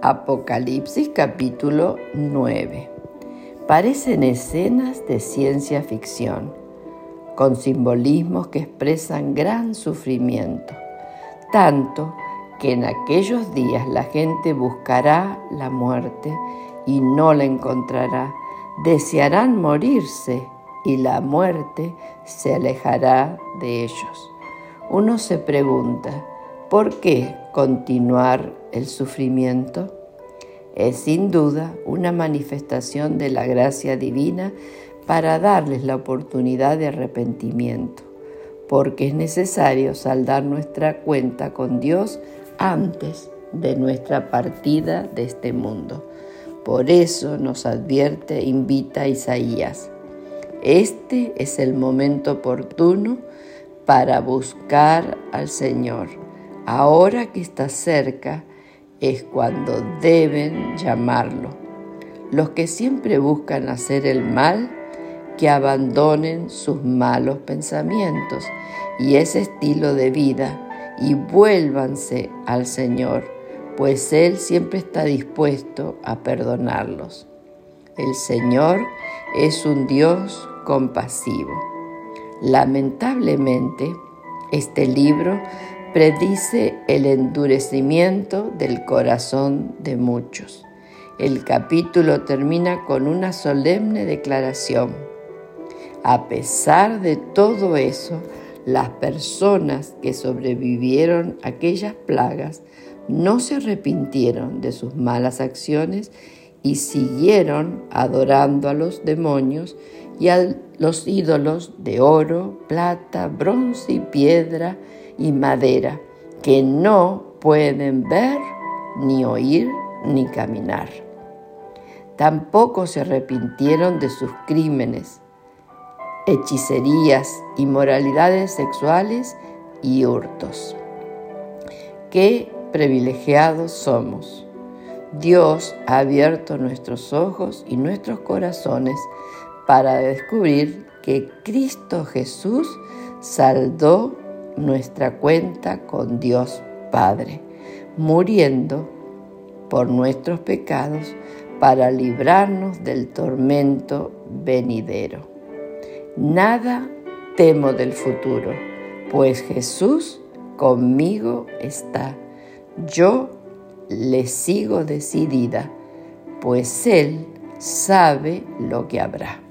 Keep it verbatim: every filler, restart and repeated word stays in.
Apocalipsis capítulo nueve. Parecen escenas de ciencia ficción, con simbolismos que expresan gran sufrimiento, tanto que en aquellos días la gente buscará la muerte y no la encontrará, desearán morirse y la muerte se alejará de ellos. Uno se pregunta, ¿por qué continuar el sufrimiento? Es sin duda una manifestación de la gracia divina para darles la oportunidad de arrepentimiento, porque es necesario saldar nuestra cuenta con Dios antes de nuestra partida de este mundo. Por eso nos advierte e invita Isaías. Este es el momento oportuno para buscar al Señor. Ahora que está cerca es cuando deben llamarlo. Los que siempre buscan hacer el mal, que abandonen sus malos pensamientos y ese estilo de vida y vuélvanse al Señor, pues Él siempre está dispuesto a perdonarlos. El Señor es un Dios compasivo. Lamentablemente, este libro predice el endurecimiento del corazón de muchos. El capítulo termina con una solemne declaración. A pesar de todo eso, las personas que sobrevivieron a aquellas plagas no se arrepintieron de sus malas acciones y siguieron adorando a los demonios y a los ídolos de oro, plata, bronce y piedra y madera, que no pueden ver, ni oír, ni caminar. Tampoco se arrepintieron de sus crímenes, hechicerías, inmoralidades sexuales y hurtos. ¡Qué privilegiados somos! Dios ha abierto nuestros ojos y nuestros corazones para descubrir que Cristo Jesús saldó nuestra cuenta con Dios Padre, muriendo por nuestros pecados para librarnos del tormento venidero. Nada temo del futuro, pues Jesús conmigo está. Yo le sigo decidida, pues Él sabe lo que habrá.